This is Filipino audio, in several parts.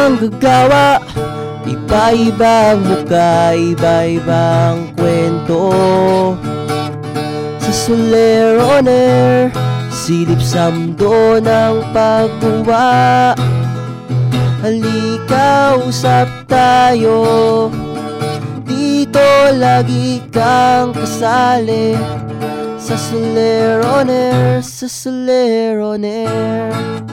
manggagawa, iba-ibang mukha, iba-ibang kwento. Sa Soler on Air, silip sa mundo ng pagguwa. Halika, usap tayo, dito lagi kang kasali. Sa Soler on Air, sa Soler on Air.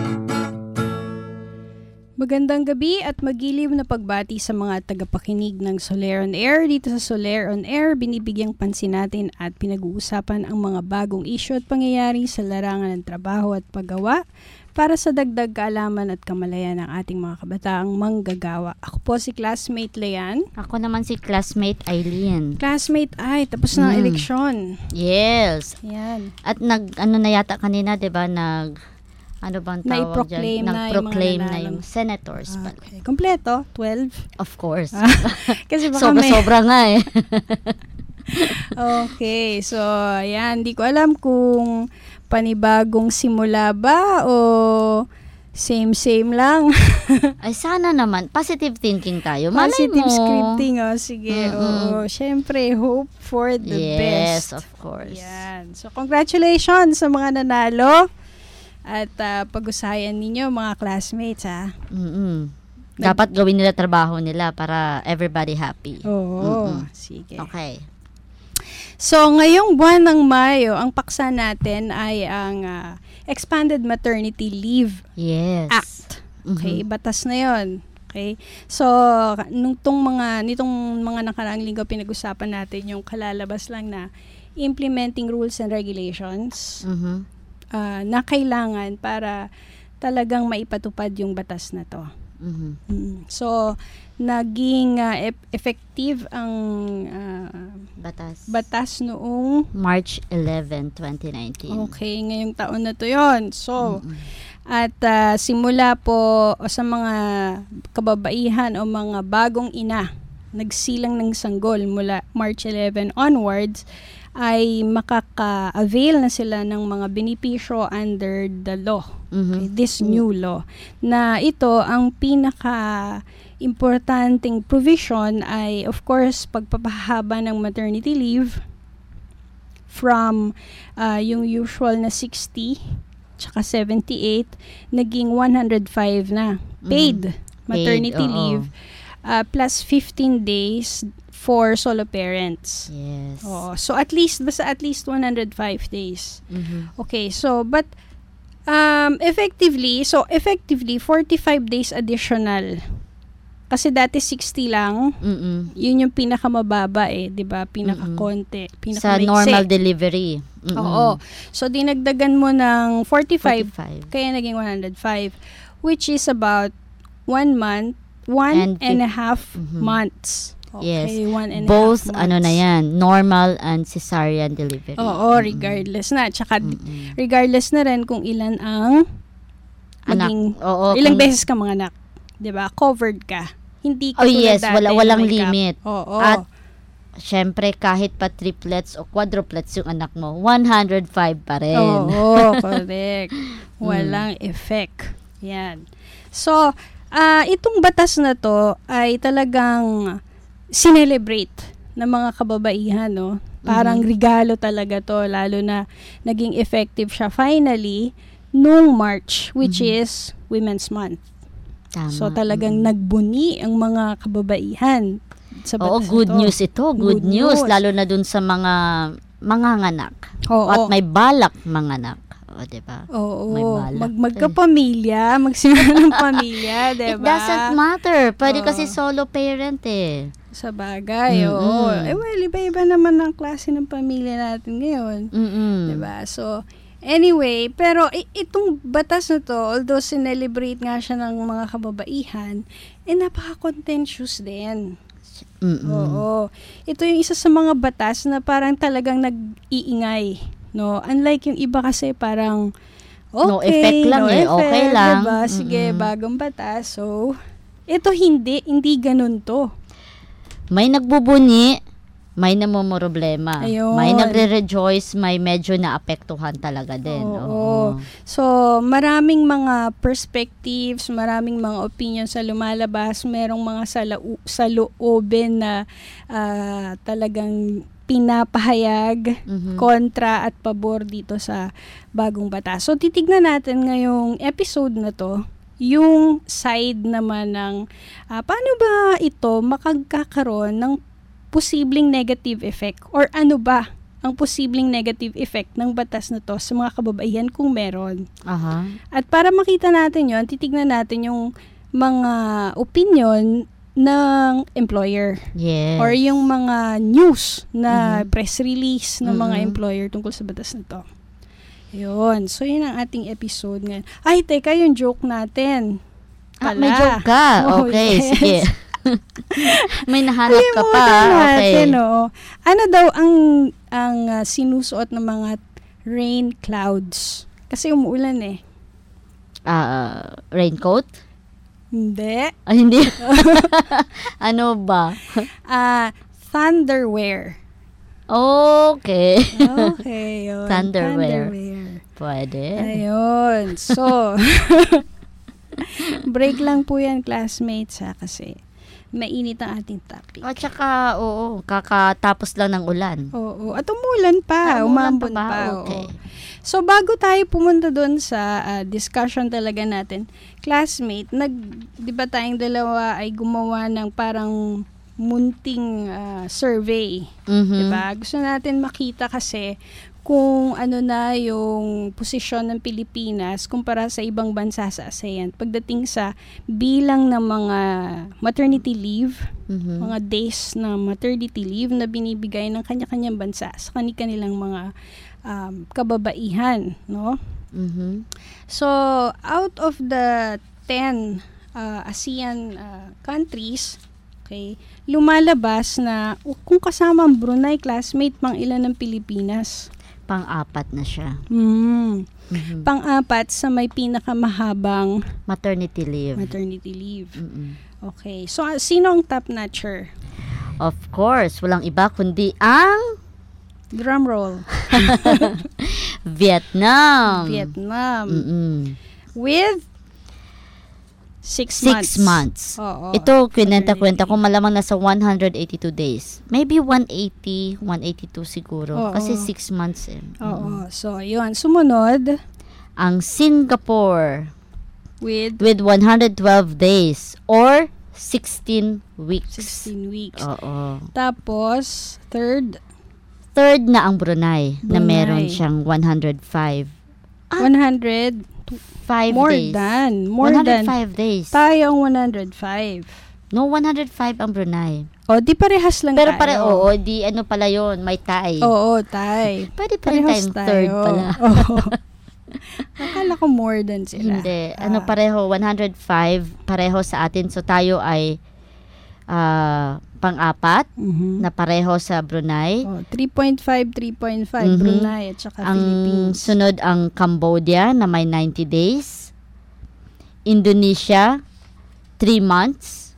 Magandang gabi at magiliw na pagbati sa mga tagapakinig ng Soler on Air. Dito sa Soler on Air, binibigyang pansin natin at pinag-uusapan ang mga bagong issue at pangyayari sa larangan ng trabaho at paggawa para sa dagdag kaalaman at kamalayan ng ating mga kabataang manggagawa. Ako po si classmate Leanne. Ako naman si classmate Eileen. Classmate ay, tapos na ang eleksyon. Yes. Yan. At na yata kanina, 'di ba, ano bang tawag dyan? Nag-proclaim na yung senators. Okay. Kompleto? 12? Of course. Kasi baka sobra nga eh. Okay. So, ayan. Di ko alam kung panibagong simula ba o same lang. Ay, sana naman. Positive thinking tayo. Malay Positive mo. scripting. Sige. Syempre, hope for the best. Yes, of course. Yan. So, congratulations sa mga nanalo. At pag-usayan ninyo mga classmates, ha? Dapat gawin nila trabaho nila para everybody happy. Oo. Sige. Okay. So, ngayong buwan ng Mayo, ang paksa natin ay ang Expanded Maternity Leave Act. Okay, batas na 'yon. Okay. So, nitong mga nakaraang linggo pinag-usapan natin yung kalalabas lang na implementing rules and regulations na kailangan para talagang maipatupad yung batas na to. So, naging effective ang batas noong March 11, 2019. Okay, ngayong taon na to yon. So, at simula po sa mga kababaihan o mga bagong ina, nagsilang ng sanggol mula March 11 onwards, ay makaka-avail na sila ng mga benepisyo under the law. Okay, this new law. Na ito, ang pinaka-importanting provision ay, of course, pagpapahaba ng maternity leave from yung usual na 60 tsaka 78, naging 105 na. Paid maternity leave. Plus 15 days for solo parents. Yes. So at least 105 days. Okay, so but effectively 45 days additional. Kasi dati 60 lang. Yun yung pinakamababa 'di ba? Pinakakonti, sa normal delivery. Oo. So dinagdagan mo ng 45 kaya naging 105, which is about 1 month, one and a half months. Okay, yes. 1.5 both months. Ano na yan, normal and cesarean delivery. Oo, regardless na. Tsaka regardless na rin kung ilan ang maging, ilang beses ka mga anak. 'Di ba? Covered ka. Hindi ka dati. Walang makeup. limit. Oo. At syempre, kahit pa triplets o quadruplets yung anak mo, 105 pa rin. Oo, correct. Walang effect. Yan. So, itong batas na to ay talagang sinelebrate ng mga kababaihan, no? Parang regalo talaga to, lalo na naging effective siya finally noong March, which is Women's Month. Tama. So talagang nagbuni ang mga kababaihan sa batas. Good news ito. Good news. Lalo na dun sa mga manganganak. At may balak manganak. Diba? Oo. Magkapamilya, magsimula ng pamilya, diba? It doesn't matter. Pwede kasi solo parent eh. Sa bagay, oo. Well, iba-iba naman ang klase ng pamilya natin ngayon. Diba? So, anyway, pero itong batas na to, although sinelebrate nga siya ng mga kababaihan, napaka-contentious din. Oo. Ito yung isa sa mga batas na parang talagang nag-iingay. No, unlike yung iba kasi parang no effect lang okay lang. Diba? Sige, bagong batas. So, ito hindi ganun to. May nagbubuni may namomroblema. May nagre-rejoice, may medyo naapektuhan talaga din. Oo. So, maraming mga perspectives, maraming mga opinions sa lumalabas, merong mga saloobin na talagang pinapahayag, kontra at pabor dito sa bagong batas. So, titignan natin ngayong episode na to, yung side naman ng paano ba ito makagkakaroon ng posibleng negative effect or ano ba ang posibleng negative effect ng batas na to sa mga kababaihan kung meron. At para makita natin yon, titignan natin yung mga opinion ng employer. Yes. Or yung mga news na press release ng mga employer tungkol sa batas na to. Yun. So, yun ang ating episode ngayon. Ay, teka, yung joke natin. May joke ka. Okay, yes. Sige. May nahanap ka pa. Natin, ano daw ang sinusuot ng mga rain clouds? Kasi umuulan eh. Raincoat? Hindi. Hindi. Ano ba? Thunderwear. Okay. Okay, yun. Thunderwear. Pwede. Ayun. So, break lang po yan, classmates, kasi mainit ang ating topic. At saka, kakatapos lang ng ulan. Oo. At umulan pa. Umambon pa. Okay. So, bago tayo pumunta doon sa discussion talaga natin, classmate, di ba tayong dalawa ay gumawa ng parang munting survey. Diba? Gusto natin makita kasi kung ano na yung posisyon ng Pilipinas kumpara sa ibang bansa sa ASEAN pagdating sa bilang ng mga maternity leave, mga days na maternity leave na binibigay ng kanya-kanyang bansa sa kanilang mga kababaihan, no? So, out of the 10 ASEAN countries, okay, lumalabas na kung kasama ang Brunei, classmate, pang ilan ng Pilipinas? Pang-apat na siya. Pang-apat sa may pinakamahabang maternity leave. Okay. So, sino ang top notcher? Of course, walang iba kundi ang drum roll. Vietnam. With 6 months. Oo. Ito, kwenta ko, malamang nasa 182 days. Maybe 180, 182 siguro. Kasi 6 months eh. Oo. So, yun. Sumunod, ang Singapore with 112 days or 16 weeks. 16 weeks. Oo. Tapos, third na ang Brunei. Na meron siyang 105. 105 days. More 105 than days. Tayo ang 105. No, 105 ang Brunei. O, di parehas lang Pero tayo. di ano pala yun, may Thai. Oo, Thai. Pwede pa rin tayong third pala. Oo. Akala ko more than sila. Hindi. Pareho, 105, pareho sa atin. So, tayo ay pang-apat na pareho sa Brunei. 3.5 Brunei at saka Philippines. Ang sunod ang Cambodia na may 90 days. Indonesia, 3 months.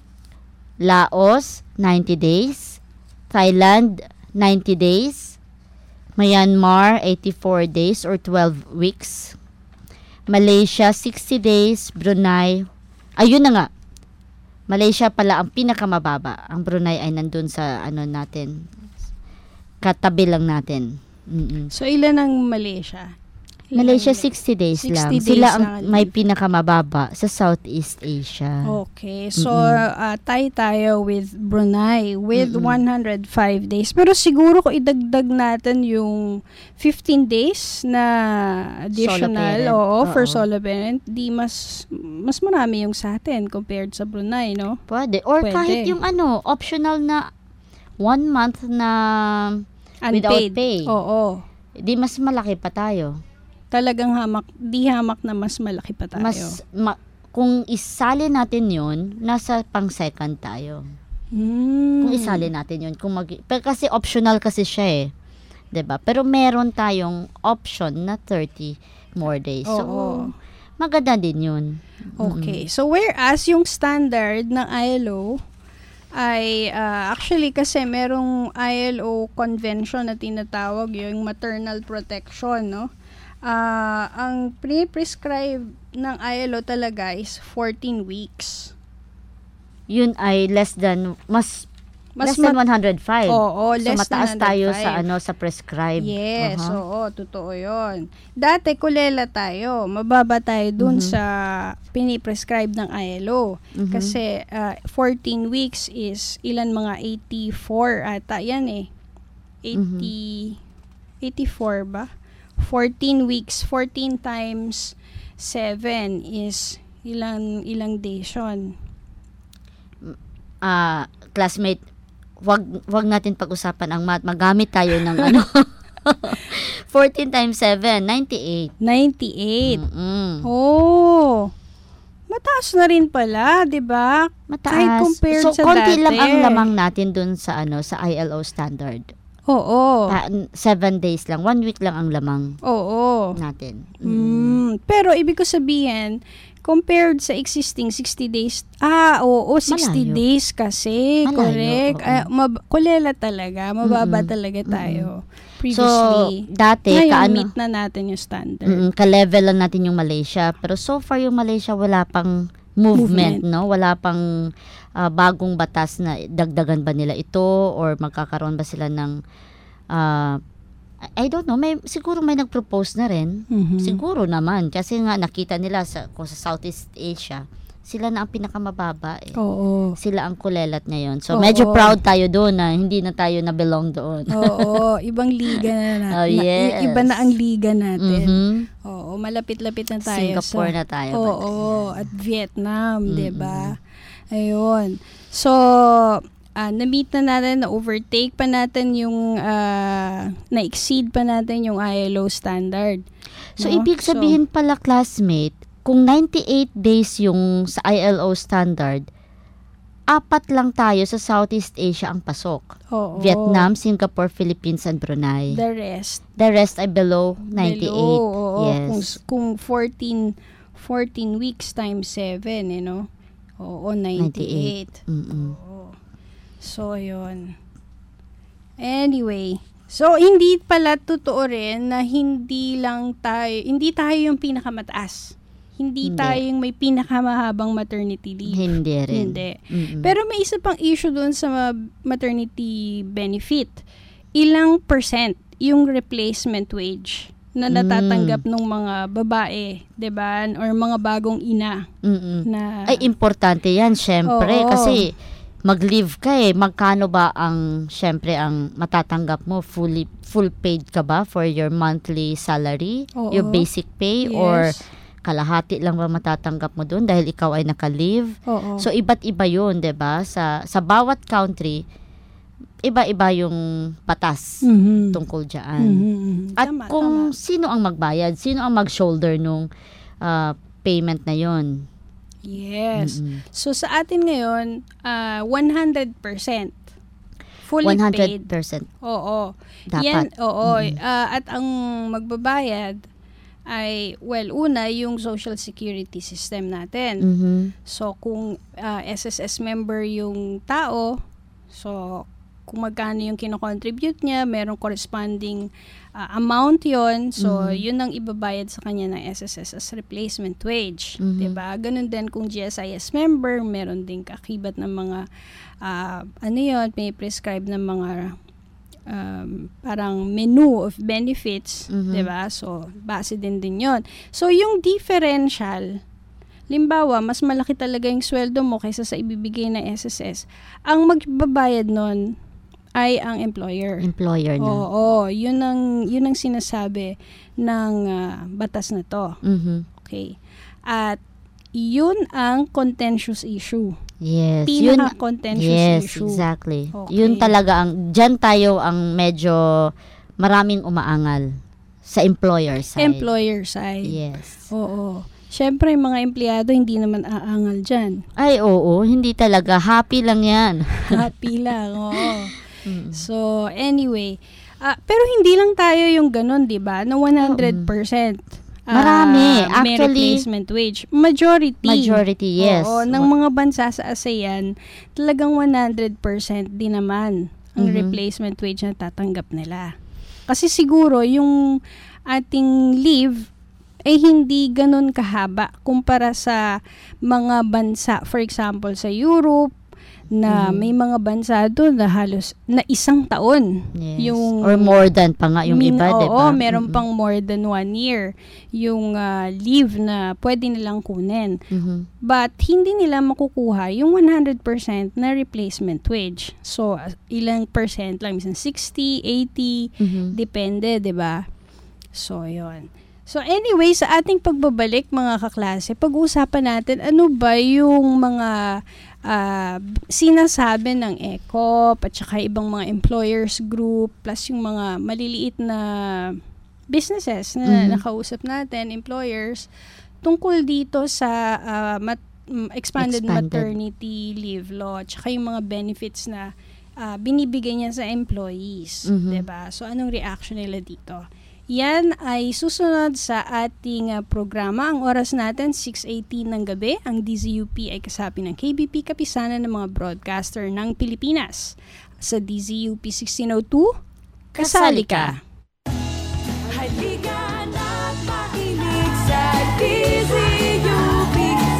Laos, 90 days. Thailand, 90 days. Myanmar, 84 days or 12 weeks. Malaysia, 60 days. Brunei, ayun na nga. Malaysia pala ang pinakamababa. Ang Brunei ay nandun sa natin. Katabi lang natin. So, ilan ang Malaysia? Malaysia 60 days 60 lang. days Sila ang lang may pinakamababa sa Southeast Asia. Okay. So, tayo with Brunei with 105 days. Pero siguro kung idagdag natin yung 15 days na additional for solo parent, di mas marami yung sa atin compared sa Brunei, no? Pwede. Or kahit yung optional na 1 month na unpaid. Without pay. Oo. Di mas malaki pa tayo. Talagang hamak na mas malaki pa tayo. Kung isali natin yun, nasa pang-second tayo. Kung isali natin yun. Pero kasi optional kasi siya eh. 'Di ba? Pero meron tayong option na 30 more days. So, maganda din yun. Okay. So, whereas yung standard ng ILO ay actually kasi merong ILO convention na tinatawag yung maternal protection, no? Ang pre-prescribe ng ILO talaga is 14 weeks. Yun ay less than 105. Oo, so less mataas than 105. tayo sa prescribe. Yes, oo, totoo 'yon. Dati kulela tayo, mababa tayo dun sa pini-prescribe ng ILO. Kasi 14 weeks is ilan, mga 84 ata yan eh. 84 ba? 14 weeks, 14 times 7 is ilang days yun? Classmate, wag natin pag-usapan ang math. Magamit tayo ng 14 times 7, 98. 98. Oh. Mataas na rin pala, 'di ba? Mataas. Kahit compared so, sa konti dati. lang ang lamang natin dun sa sa ILO standard. Oo. 7 days lang, 1 week lang ang lamang. Oo. Natin. Pero ibig ko sabihin, compared sa existing 60 days, 60 Malayo. days kasi, Malayo, correct. Kulela talaga, mababa talaga tayo. Previously. So, dati, ngayon, meet na natin yung standard. Ka-level lang natin yung Malaysia. Pero so far, yung Malaysia, wala pang movement, no? Wala pang bagong batas na dagdagan ba nila ito or magkakaroon ba sila ng I don't know, siguro may nag-propose na rin. Siguro naman kasi nga nakita nila kung sa Southeast Asia, sila na ang pinakamababa eh. Oo. Sila ang kulelat ngayon. So medyo proud tayo doon na hindi na tayo na belong doon. Oo, ibang liga na natin. Yes. Iba na ang liga natin. Oo, malapit-lapit na tayo Singapore na tayo. Oo, at Vietnam, 'di ba? Ayun. So, na-meet na natin, na-overtake pa natin yung, na-exceed pa natin yung ILO standard. So, ibig sabihin pala, classmate, kung 98 days yung sa ILO standard, 4 lang tayo sa Southeast Asia ang pasok. Oo. Vietnam, Singapore, Philippines, and Brunei. The rest ay below 98. Oo. Yes. Kung 14 weeks times 7, you know? Oo, 98. Oo. So, yun. Anyway, so hindi pala totoo rin na hindi tayo yung pinakamataas. Hindi tayo yung may pinakamahabang maternity leave. Hindi rin. Hindi. Pero may isa pang issue doon sa maternity benefit. Ilang percent yung replacement wage na natatanggap ng mga babae, 'di ba? Or mga bagong ina. Na ay importante 'yan, syempre, kasi mag-leave ka magkano ba ang matatanggap mo? Full paid ka ba for your monthly salary? Oo. Your basic pay? Yes. Or kalahati lang ba matatanggap mo doon dahil ikaw ay naka-leave? Oo. So, iba't iba yun, 'di ba? Sa bawat country, iba-iba yung patas tungkol dyan. At kung sino ang magbayad, sino ang mag-shoulder nung payment na yon. Yes. So, sa atin ngayon, 100% fully 100%. paid. Oo. Dapat. Yan, at ang magbabayad ay, una, yung Social Security System natin. So, kung SSS member yung tao, so, kung magkano yung kinocontribute niya, merong corresponding amount yon. So, yun ang ibabayad sa kanya ng SSS as replacement wage. Diba? Ganun din kung GSIS member, meron din kakibat ng mga, may prescribe ng mga parang menu of benefits. Diba? So, base din yon. So, yung differential, limbawa, mas malaki talaga yung sweldo mo kaysa sa ibibigay ng SSS, ang magbabayad nun ay ang employer. Employer na. Oo, yun ang sinasabi ng batas na to. Okay. At yun ang contentious issue. Yes. Pinaka-contentious issue. Yes, exactly. Okay. Yun talaga dyan tayo ang medyo maraming umaangal sa employer side. Employer side. Yes. Oo. Siyempre, mga empleyado hindi naman aangal dyan. Ay, oo. Hindi talaga. Happy lang yan. Happy lang, oo. So, anyway. Pero hindi lang tayo yung ganun, di ba? Na 100%. Marami. may replacement wage. Majority, yes. Oo, ng mga bansa sa ASEAN, talagang 100% din naman ang replacement wage na tatanggap nila. Kasi siguro, yung ating leave ay hindi ganun kahaba kumpara sa mga bansa. For example, sa Europe, na may mga bansa doon na halos na 1 taon. Yes. Or more than pa nga yung iba, diba? Oo, meron pang more than 1 year yung leave na pwede nilang kunin. But hindi nila makukuha yung 100% na replacement wage. So, ilang percent lang, minsan 60, 80, depende, diba? So, yun. So, anyway, sa ating pagbabalik, mga kaklase, pag-uusapan natin ano ba yung mga sinasabi ng ECOP at saka ibang mga employers group plus yung mga maliliit na businesses na nakausap natin, employers, tungkol dito sa expanded maternity leave law at saka yung mga benefits na binibigay niya sa employees. Diba? So, anong reaction nila dito? Yan ay susunod sa ating programa. Ang oras natin, 6:18 ng gabi. Ang DZUP ay kasapi ng KBP, kapisanan ng mga broadcaster ng Pilipinas. Sa DZUP 1602, kasali ka! Halika na't makinig sa DZUP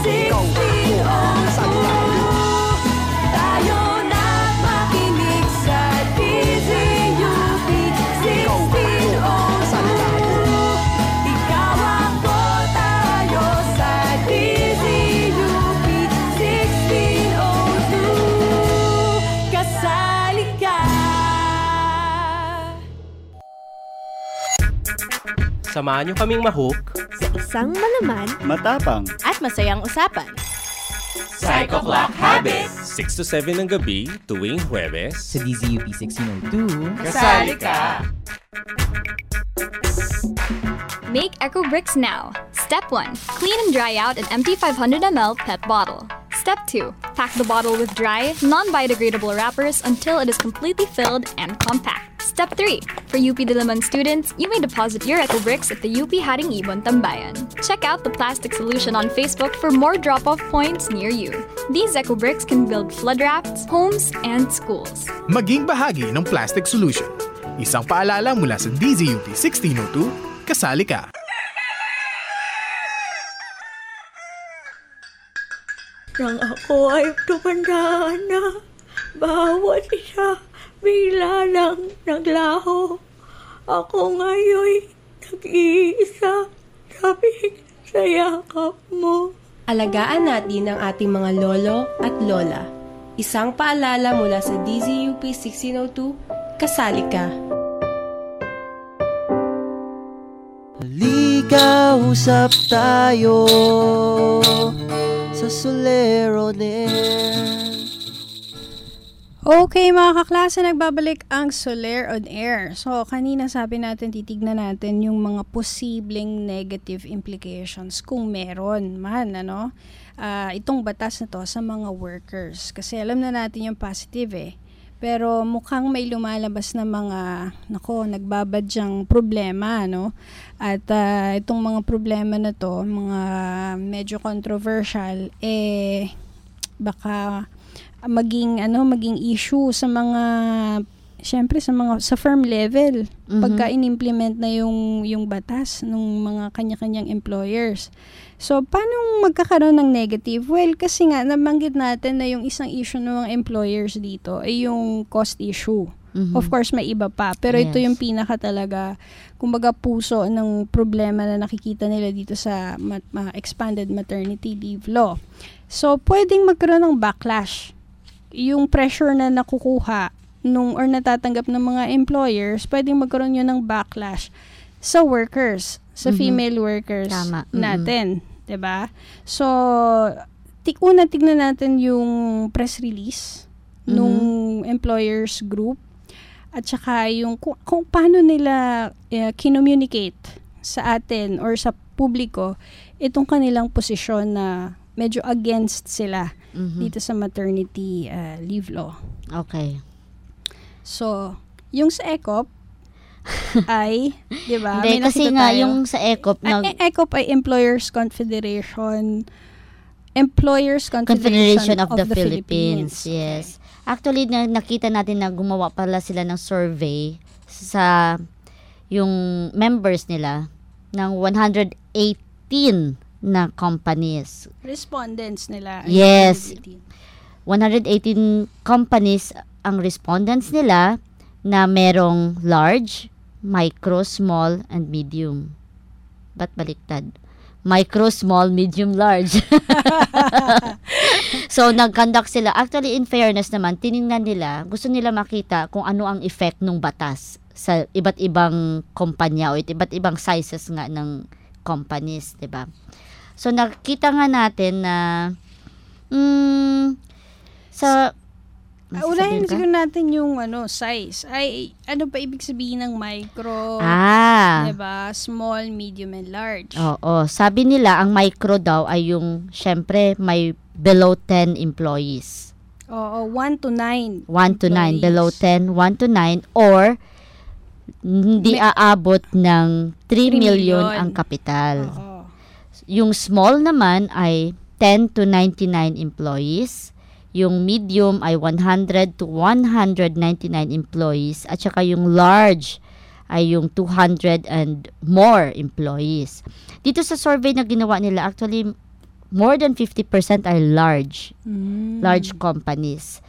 1602. Tayo na't makinig sa DZUP 1602. Ikaw ako, tayo sa DZUP 1602. Kasali ka! Samahan niyo kaming mahook sa isang malaman, matapang, at masayang usapan. Psycho Clock Habit 6 to 7 ng gabi tuwing Huwebes Sa DZUP 1602, kasali ka! Make Eco Bricks now. Step 1. Clean and dry out an empty 500 ml PET bottle. Step 2. Pack the bottle with dry, non-biodegradable wrappers until it is completely filled and compact. Step 3. For UP Diliman students, you may deposit your Eco Bricks at the UP Haring Ibon Tambayan. Check out the plastic solution on Facebook for more drop-off points near you. These Eco Bricks can build flood rafts, homes, and schools. Maging bahagi ng plastic solution. Isang paalala mula sa DZUP 1602, kasali ka! Nang ako ay tumanda na, bawat isa bigla lang naglaho. Ako ngayon'y nag-iisa, sabik sa yakap mo. Alagaan natin ang ating mga lolo at lola. Isang paalala mula sa DZUP 1602, kasali ka! halika usap tayo sa Soler on Air. Okay mga kaklase, nagbabalik ang Soler on Air. So kanina sabi natin, titignan natin yung mga posibleng negative implications kung meron man, ano, itong batas na to sa mga workers. Kasi alam na natin yung positive pero mukhang may lumalabas na mga, nagbabadyang problema, no? At itong mga problema na to, mga medyo controversial, baka maging issue sa mga, syempre sa firm level, pagka in-implement na yung batas ng mga kanya-kanyang employers. So, paano magkakaroon ng negative? Well, kasi nga, nabanggit natin na yung isang issue ng mga employers dito ay yung cost issue. Of course, may iba pa. Pero ito yung pinaka talaga, kumbaga puso ng problema na nakikita nila dito sa expanded maternity leave law. So, pwedeng magkaroon ng backlash. Yung pressure na nakukuha or natatanggap ng mga employers, pwedeng magkaroon yun ng backlash sa workers, sa female workers natin. Diba? So, tignan natin yung press release nung employers group at saka yung kung paano nila kinommunicate sa atin or sa publiko itong kanilang posisyon na medyo against sila dito sa maternity leave law. Okay. So, yung sa ECOP, ay, di ba? Hindi, kasi nga yung sa ECOP, ECOP ay Employers Confederation of the Philippines. Yes. Actually, nakita natin na gumawa pala sila ng survey sa yung members nila ng 118 na companies. Respondents nila. Yes. 118 companies ang respondents nila na merong large, micro, small, and medium. Ba't baliktad? Micro, small, medium, large. So, nag-conduct sila. Actually, in fairness naman, tiningnan nila, gusto nila makita kung ano ang effect ng batas sa iba't ibang kumpanya o iba't ibang sizes nga ng companies, diba? So, nakita nga natin na unahin siguro natin yung size. Ay, ano ba ibig sabihin ng micro? Diba? Small, medium, and large. Oo. Sabi nila, ang micro daw ay yung, syempre, may below 10 employees. Oo, 1 to 9. 1 to 9. Below 10, 1 to 9. Or, hindi aabot ng 3 million ang kapital. Oo. Yung small naman ay 10 to 99 employees. Yung medium ay 100 to 199 employees. At saka yung large ay yung 200 and more employees. Dito sa survey na ginawa nila, actually, more than 50% are large. Large companies.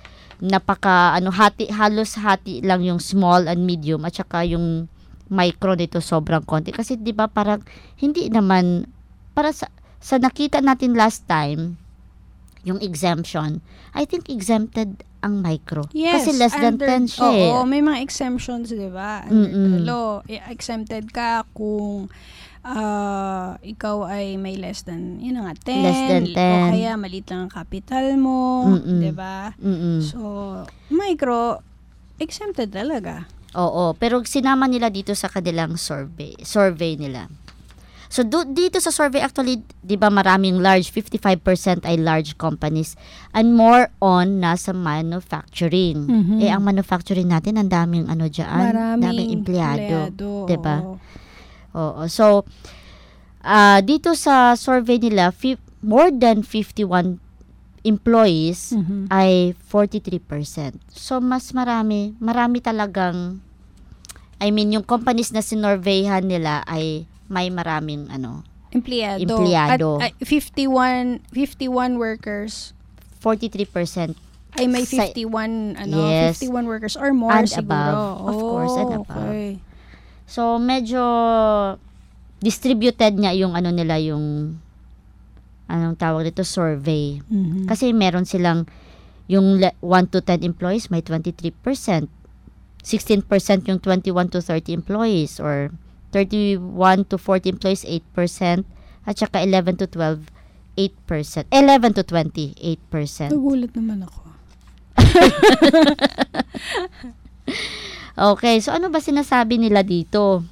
Halos hati lang yung small and medium at saka yung micro nito sobrang konti. Kasi 'di ba parang hindi naman para sa nakita natin last time yung exemption, I think exempted ang micro. Yes, kasi less than 10 siya. Oo, may mga exemptions, 'di ba? Under the law, exempted ka kung ikaw ay may less than 10. Less than 10. O kaya maliit lang ang capital mo, 'di ba? So, micro exempted talaga. Oo, pero sinama nila dito sa kanilang survey nila. So, dito sa survey, actually, di ba maraming large, 55% ay large companies and more on nasa manufacturing. Ang manufacturing natin, ang daming daming empleyado. Di ba? Oo. So, dito sa survey nila, more than 51 employees ay 43%. So, mas marami talagang, yung companies na sinorveyhan nila ay may maraming empleyado. At 51 workers 43% ay may 51 yes, 51 workers or more and siguro. Above. Of course, and above. Okay. So medyo distributed nga yung nila yung anong tawag dito survey. Kasi meron silang yung 1 to 10 employees may 23%. 16% yung 21 to 30 employees or 31 to 40 employees, 8%. At saka 11 to 12, 8%. 11 to 20, 8%. Nagulat naman ako. Okay, so ano ba sinasabi nila dito?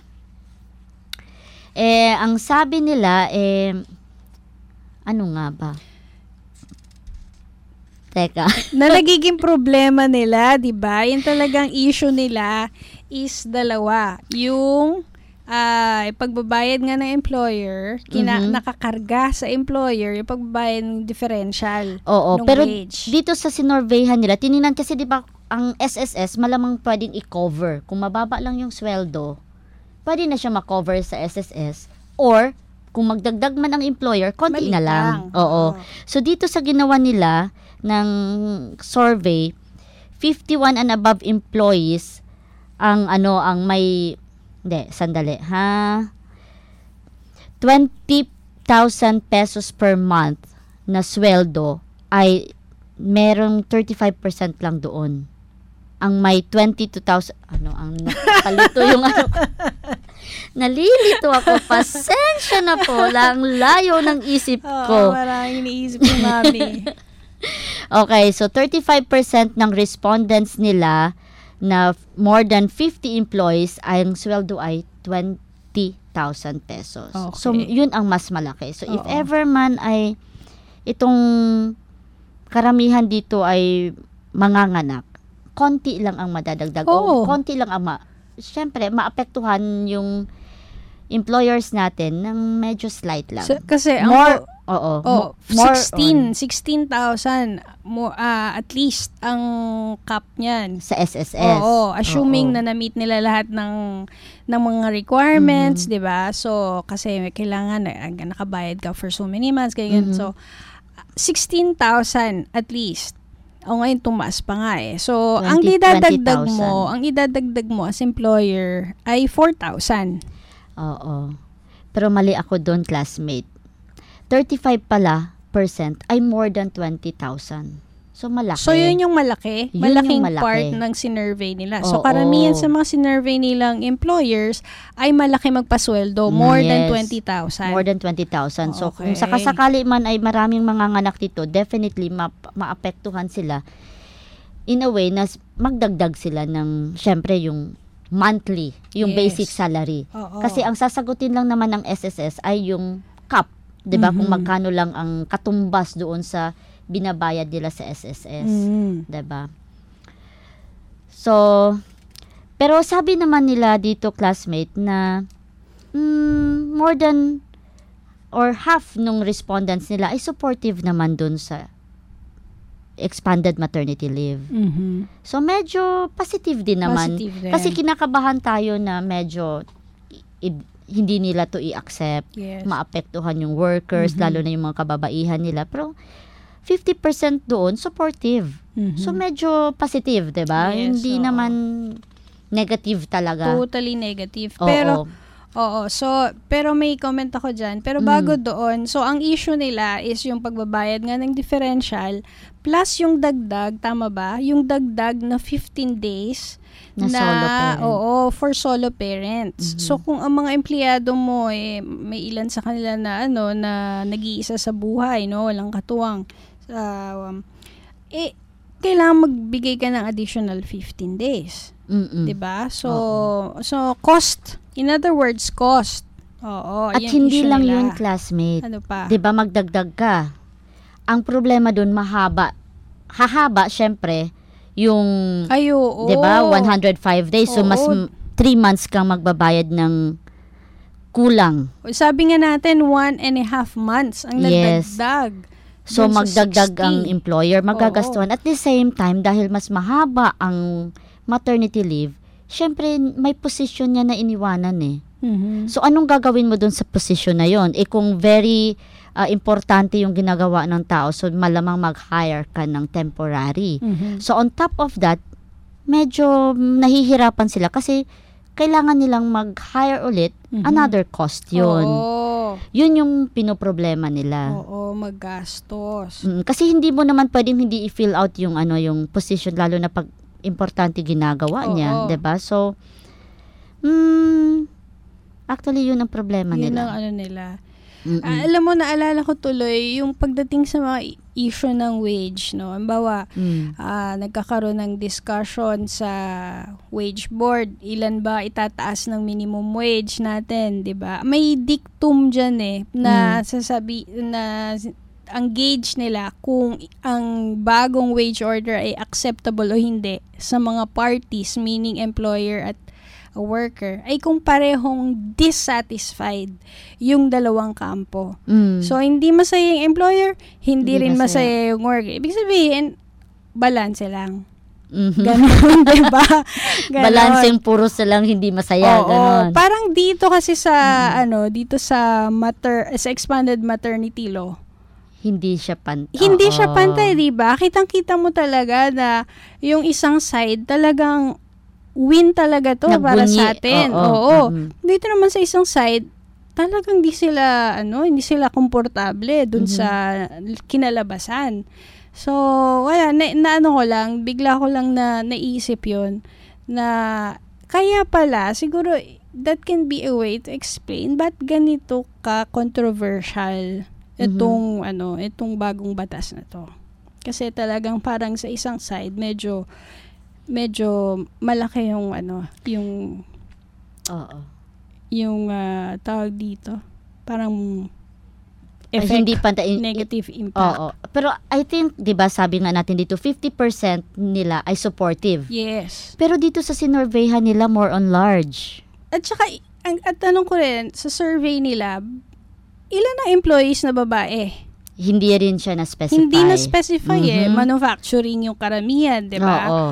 Ang sabi nila, ano nga ba? Teka. Na nagiging problema nila, di ba? Yung talagang issue nila is dalawa. Yung pagbabayad nga ng employer, nakakarga sa employer yung pagbabayad ng differential. Oo, pero wage. Dito sa sinorveyhan nila, tiningnan kasi di ba ang SSS malamang pwedeng i-cover. Kung mababa lang yung sweldo, pwede na siya ma-cover sa SSS or kung magdagdag man ang employer, konti na lang. Oo. So dito sa ginawa nila ng survey, 51 and above employees ang may 20,000 pesos per month na sweldo ay merong 35% lang doon. Ang may 22,000 nakalito yung nalilito ako, pasensya na po, layo ng isip ko. Maraming iniisip ni Mami. Okay, so 35% ng respondents nila na more than 50 employees, ang sweldo ay 20,000 pesos. Okay. So, yun ang mas malaki. So, if ever man ay itong karamihan dito ay manganganak, konti lang ang madadagdag. O konti lang ang syempre, maapektuhan yung employers natin ng medyo slight lang. Kasi more, more 16,000 at least ang cap niyan sa SSS. Assuming na na-meet nila lahat ng mga requirements, 'di ba? So kasi kailangan nakabayad ka for so many months ganyan. So 16,000 at least. Ngayon tumaas pa nga eh. So 20, ang idadagdag mo as employer ay 4,000. Oo. Pero mali ako doon, classmate. 35 pala % ay more than 20,000. So malaki. So yun yung malaki. Malaking part ng sinurvey nila. So karamihan sa mga sinurvey nilang employers ay malaki magpasweldo. More than 20,000. More than 20,000. So kung sakasakali man ay maraming manganganak dito, definitely maapektuhan sila in a way na magdagdag sila ng, syempre, yung monthly, yung basic salary. Kasi ang sasagutin lang naman ng SSS ay yung cap, 'di ba? Kung magkano lang ang katumbas doon sa binabayad nila sa SSS, 'di ba? So, pero sabi naman nila dito, classmate, na more than or half ng respondents nila ay supportive naman doon sa expanded maternity leave. So medyo positive din naman. Kasi kinakabahan tayo na medyo hindi nila to i-accept. Maapektuhan yung workers, lalo na yung mga kababaihan nila. Pero 50% doon supportive. So medyo positive, 'di ba? Hindi naman negative talaga. Totally negative. Pero pero may comment ako dyan. Pero bago doon, so ang issue nila is yung pagbabayad nga ng differential plus yung dagdag, tama ba? Yung dagdag na 15 days na solo parent. For solo parents. So kung ang mga empleyado mo may ilan sa kanila na na nag-iisa sa buhay, walang katuwang. Kailangan magbigay ka ng additional 15 days. 'Di ba? So cost. In other words, cost. At hindi lang nila. Yun, classmate. Ano pa? 'Di ba magdagdag ka? Ang problema doon mahaba. Hahaba syempre yung 'di ba 105 days. So mas 3 months kang magbabayad ng kulang. Sabi nga natin 1.5 months ang nagdagdag. So magdagdag ang employer, magagastuhan. At the same time, dahil mas mahaba ang maternity leave, syempre may position niya na iniwanan eh. So anong gagawin mo dun sa position na yon? Kung very importante yung ginagawa ng tao, so malamang mag-hire ka ng temporary. So on top of that, medyo nahihirapan sila kasi kailangan nilang mag-hire ulit, another cost yun. Yun yung pinoproblema nila. Maggastos. Kasi hindi mo naman pwedeng hindi i-fill out yung yung position, lalo na pag importante ginagawa niya, 'di ba? So actually yun ang problema nila. Yun ang nila. Alam mo, naalala ko tuloy yung pagdating sa mga issue ng wage, no? Halimbawa, nagkakaroon ng discussion sa wage board, ilan ba itataas ng minimum wage natin, 'di ba? May dictum diyan na sasabi na ang gauge nila kung ang bagong wage order ay acceptable o hindi sa mga parties, meaning employer at a worker, ay kung parehong dissatisfied yung dalawang kampo. So, hindi masaya yung employer, hindi rin masaya yung worker. Ibig sabihin, balanse lang. Ganon, diba? Balancing puro silang hindi masaya, ganon. Parang dito kasi sa, dito sa expanded maternity law, hindi siya pantay. Hindi siya pantay, diba? Kitang-kita mo talaga na yung isang side talagang win talaga to para sa atin. Dito naman sa isang side, talagang hindi sila komportable dun sa kinalabasan. So, wala, bigla ko lang na naisip yun, na kaya pala, siguro, that can be a way to explain ba't ganito ka-controversial itong bagong batas na to. Kasi talagang parang sa isang side, medyo malaki yung tawag dito. Parang effect, hindi pa negative impact. Oo. Pero I think, 'di ba, sabi nga natin dito 50% nila ay supportive. Yes. Pero dito sa sinurveyhan nila more on large. At saka at tanong ko rin sa survey nila, ilan ang employees na babae? Hindi rin siya na-specify. Hindi na-specify manufacturing yung karamihan, 'di ba? Oo.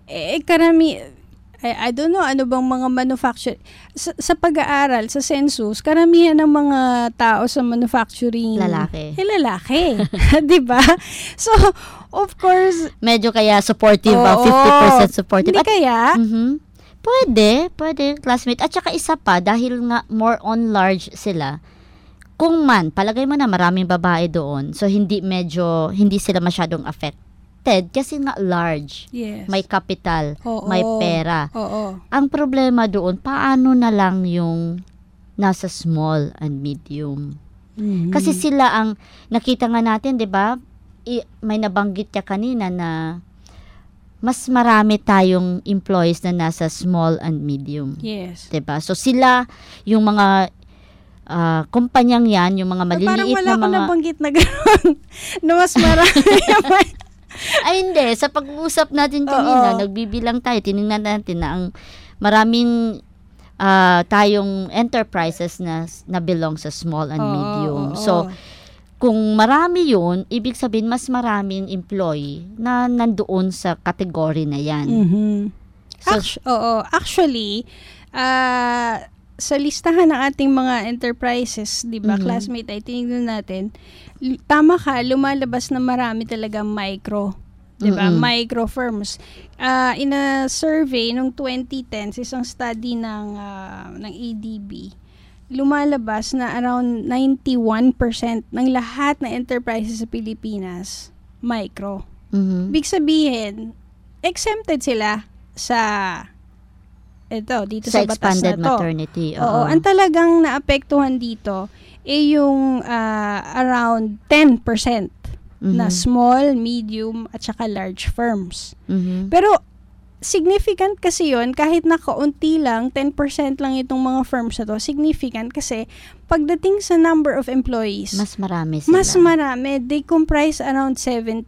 I don't know, ano bang mga manufacturing. Sa pag-aaral, sa census, karamihan ng mga tao sa manufacturing. Lalaki. Lalaki. Diba? So, of course. Medyo kaya supportive ba? 50% supportive. Hindi kaya? Pwede, classmate. At saka isa pa, dahil nga more on large sila, kung man, palagay mo na maraming babae doon, so hindi sila masyadong affected kasi nga large. Yes. May capital, may pera. Oo. Ang problema doon, paano na lang yung nasa small and medium? Kasi sila ang nakita nga natin, 'di ba? May nabanggit ka kanina na mas marami tayong employees na nasa small and medium. Yes. 'Di ba? So sila yung mga kumpanyang 'yan, yung mga maliliit na mga parang wala akong nabanggit na gano'n. Na mas marami. Ay hindi, sa pag-uusap natin kanina, nagbibilang tayo, tinignan natin na ang maraming tayong enterprises na belong sa small and medium. So, kung marami yun, ibig sabihin mas maraming employee na nandoon sa category na yan. So, actually, sa listahan ng ating mga enterprises, di ba, classmate, ay tinignan natin, tama ka, lumalabas na marami talaga micro, di ba, micro firms. In a survey noong 2010, isang study ng ADB, lumalabas na around 91% ng lahat ng enterprises sa Pilipinas, micro. Big sabihin, exempted sila dito sa batas na expanded to. Maternity. Oo, ang talagang naapektuhan dito yung around 10% na small, medium at saka large firms. Pero significant kasi yon, kahit na kaunti lang, 10% lang itong mga firms na to, significant kasi pagdating sa number of employees, mas marami sila. Mas marami. They comprise around 70%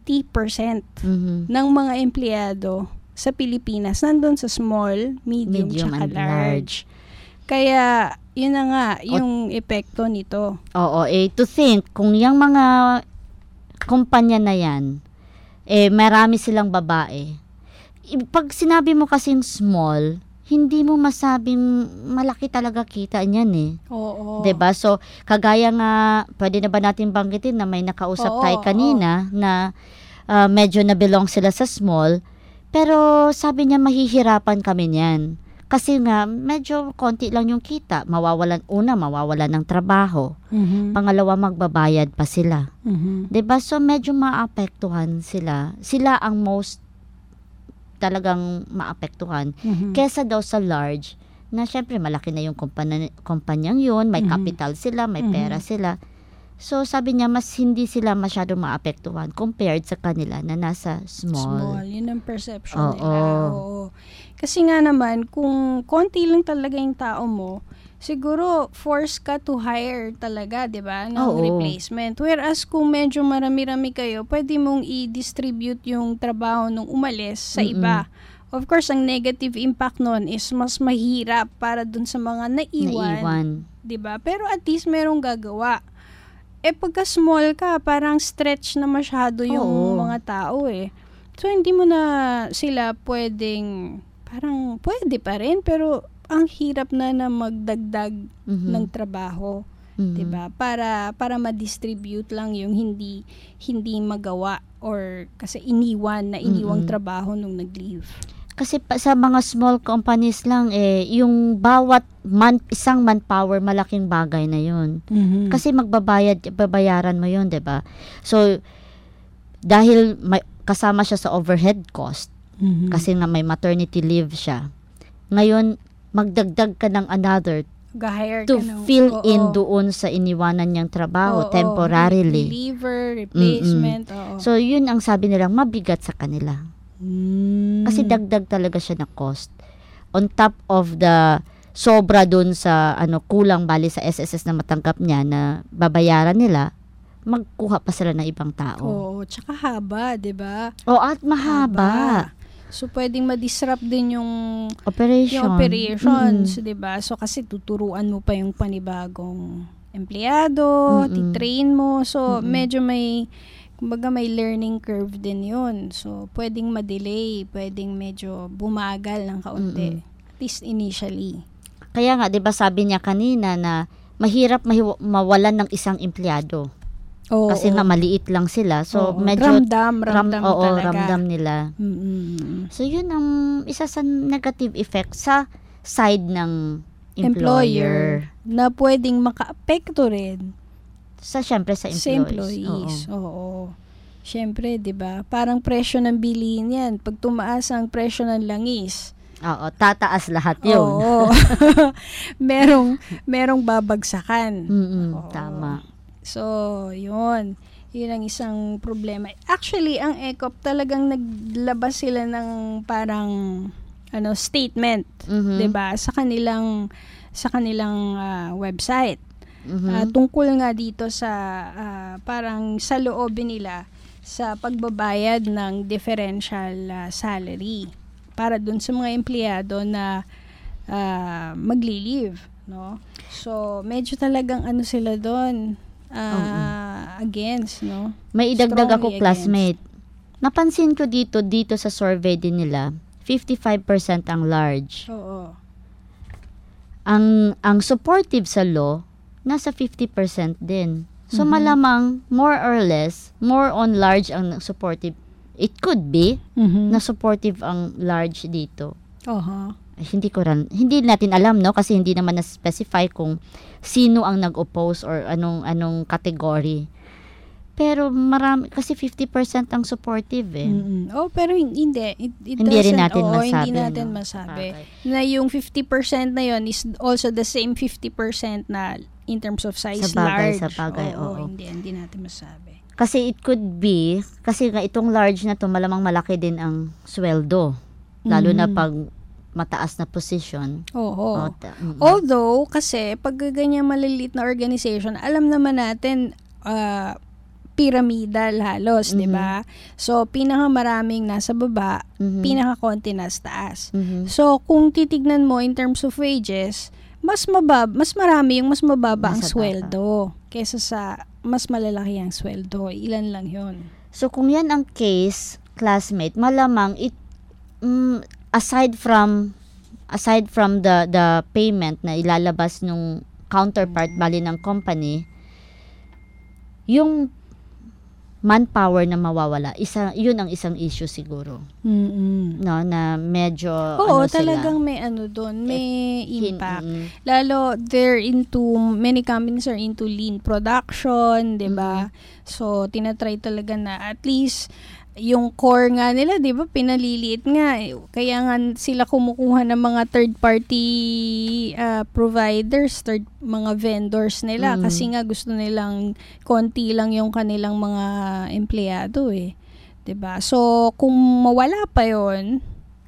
ng mga empleyado sa Pilipinas nandun sa small, medium tsaka and large. Kaya, yun na nga, yung epekto nito. Oo, to think, kung yung mga kumpanya na yan, marami silang babae. Pag sinabi mo kasing small, hindi mo masabing malaki talaga kita niyan eh. Oo. 'Di ba? So, kagaya nga, pwede na ba natin banggitin na may nakausap tayo kanina na medyo na belong sila sa small, pero sabi niya mahihirapan kami niyan. Kasi nga, medyo konti lang yung kita. Mawawalan ng trabaho. Pangalawa, magbabayad pa sila. 'Di ba? So, medyo maapektuhan sila. Sila ang most talagang maapektuhan. Kesa daw sa large, na syempre malaki na yung kumpanyang yun, may capital sila, may pera sila. So, sabi niya, mas hindi sila masyadong maapektuhan compared sa kanila na nasa small. Yun ang perception nila. Oo. Kasi nga naman, kung konti lang talaga yung tao mo, siguro force ka to hire talaga, di ba, ng replacement. Whereas kung medyo marami-rami kayo, pwede mong i-distribute yung trabaho nung umalis sa iba. Of course, ang negative impact nun is mas mahirap para dun sa mga naiwan. Di ba? Pero at least merong gagawa. Pagka small ka, parang stretch na masyado yung mga tao eh. So, hindi mo na sila pwedeng, parang pwede pa rin, pero ang hirap na magdagdag ng trabaho. Diba? Para ma-distribute lang yung hindi magawa or kasi iniwang trabaho nung nag-leave. Kasi sa mga small companies lang, yung bawat isang manpower, malaking bagay na yun. Kasi babayaran mo yun, diba? So, dahil kasama siya sa overhead cost, kasi nga may maternity leave siya, ngayon, magdagdag ka ng another to fill in doon sa iniwanan niyang trabaho temporarily. Reliever, replacement. So, yun ang sabi nilang mabigat sa kanila. Kasi dagdag talaga siya na cost. On top of the sobra dun sa kulang bali sa SSS na matanggap niya na babayaran nila, magkuha pa sila ng ibang tao. Oo, tsaka haba, 'di ba? At mahaba. So pwedeng ma-disrupt din yung operation. operations, 'di ba? So kasi tuturuan mo pa yung panibagong empleyado, titrain mo. So medyo may learning curve din 'yun. So pwedeng ma-delay, pwedeng medyo bumagal ng kaunti. At least initially. Kaya nga 'di ba sabi niya kanina na mahirap mawalan ng isang empleyado. Kasi nga maliit lang sila. So medyo ramdam talaga. Ramdam nila. So yun ang isa sa negative effect sa side ng employer na pwedeng maka-apekto rin syempre sa employees. Oo. Syempre, 'di ba? Parang presyo ng bilihin 'yan. Pag tumaas ang presyo ng langis, tataas lahat 'yun. Oo. merong babagsakan. Tama. So, yun ang isang problema. Actually, ang ECOP talagang naglabas sila ng parang statement, 'di ba? Sa kanilang website. Tungkol nga dito sa parang sa loobin nila sa pagbabayad ng differential salary para dun sa mga empleyado na magli-leave, no? So, medyo talagang sila doon against, no? May idagdag ako, classmate. Napansin ko dito sa survey din nila, 55% ang large. Oo. Ang supportive sa law, nasa 50% din. So, malamang, more or less, more on large ang supportive. It could be na supportive ang large dito. Hindi natin alam, no? Kasi hindi naman na-specify kung sino ang nag-oppose or anong category. Pero marami, kasi 50% ang supportive pero hindi. Hindi rin natin masabi. Hindi natin masabi. Na yung 50% na yon is also the same 50% na in terms of size large. Sa bagay, Hindi natin masabi. Kasi it could be, kasi nga itong large na to, malamang malaki din ang sweldo. Lalo na pag mataas na position. Although, kasi pag ganyan maliliit na organization, alam naman natin, pyramidal halos, di ba? So, pinakamaraming nasa baba, pinakakonti nasa taas. So, kung titignan mo in terms of wages, mas marami yung mas mababa ang sweldo kaysa sa mas malalaki ang sweldo. Ilan lang yun. So, kung yan ang case, classmate, malamang aside from the payment na ilalabas nung counterpart bali ng company, yung manpower na mawawala, yun ang isang issue siguro. No, na medyo talagang may doon, may impact. Lalo many companies are into lean production, 'di ba? So tinatry talaga na at least yung core nga nila, 'di ba, pinaliliit nga. Kaya nga sila kumukuha ng mga third party providers, mga vendors nila kasi nga gusto nilang konti lang yung kanilang mga empleyado 'di ba? So kung mawala pa 'yon,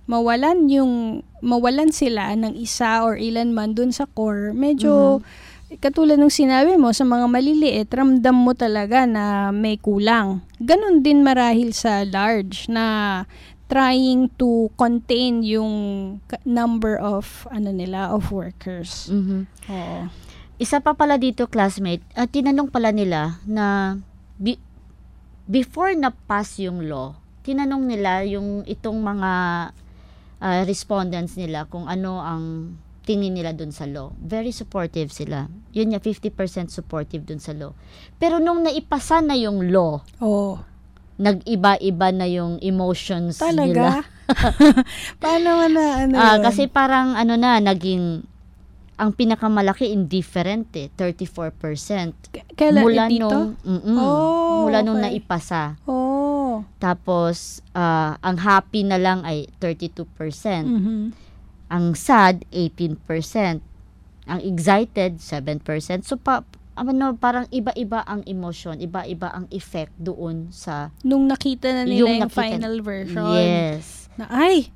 mawalan sila ng isa or ilan man dun sa core, medyo katulad ng sinabi mo, sa mga maliliit, ramdam mo talaga na may kulang. Ganon din marahil sa large na trying to contain yung number of of workers. Oo. Isa pa pala dito, classmate, tinanong pala nila na before na-pass yung law, tinanong nila yung itong mga respondents nila kung ano ang tingin nila dun sa law. Very supportive sila. Yun nga, 50% supportive dun sa law. Pero nung naipasa na yung law, nag-iba-iba na yung emotions nila. Paano na kasi parang naging ang pinakamalaki indifferent 34%. Kailan mula dito? Mula nung naipasa. Tapos ang happy na lang ay 32%. Ang sad, 18%. Ang excited, 7%. So, parang iba-iba ang emotion, iba-iba ang effect doon sa... Nung nakita na nila yung final version. Yes. Na,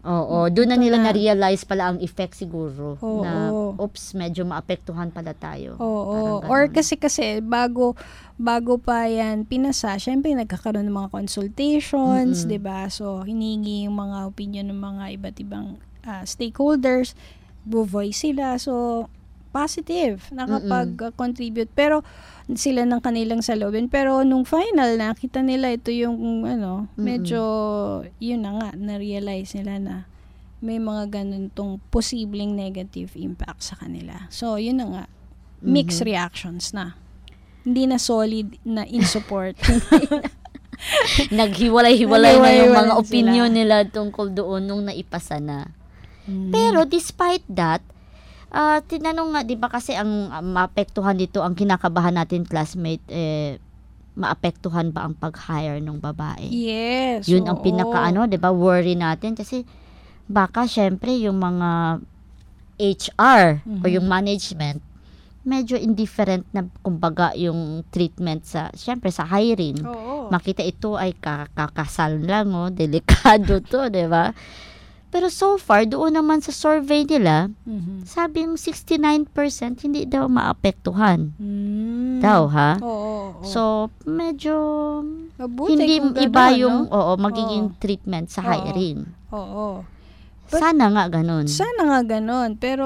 Oo, doon na Ito nila na. na-realize pala ang effect siguro Oo. na oops, medyo maapektuhan pala tayo. Oo. Parang Or ganun. kasi bago pa yan pinasa, syempre nagkakaroon ng mga consultations, 'di ba? So hinihingi yung mga opinion ng mga iba't ibang stakeholders, voice sila. So positive, nakapag-contribute. Pero sila ng kanilang saloobin. Pero nung final, nakita nila ito yung medyo, yun na nga, na-realize nila na may mga ganun posibleng negative impact sa kanila. So, yun na nga, mixed reactions na. Hindi na solid na in support. Naghiwalay-hiwalay na yung mga Naghiwalay opinion sila. nila tungkol doon nung naipasa na. Pero despite that, tinanong nga, di ba kasi ang maapektuhan dito, ang kinakabahan natin classmate, maapektuhan ba ang pag-hire ng babae? Yes. Yun ang pinaka di ba, worry natin kasi baka syempre yung mga HR o yung management medyo indifferent na kumbaga yung treatment syempre sa hiring. Oo. Makita ito ay kakasal lang, delikado to, di ba? Pero so far, doon naman sa survey nila, sabi yung 69% hindi daw maapektuhan. Daw, ha? Oo. So, medyo Mabuti hindi kung iba ganun, yung no? magiging treatment sa hiring. Oo. Sana nga ganun. Sana nga ganun. Pero,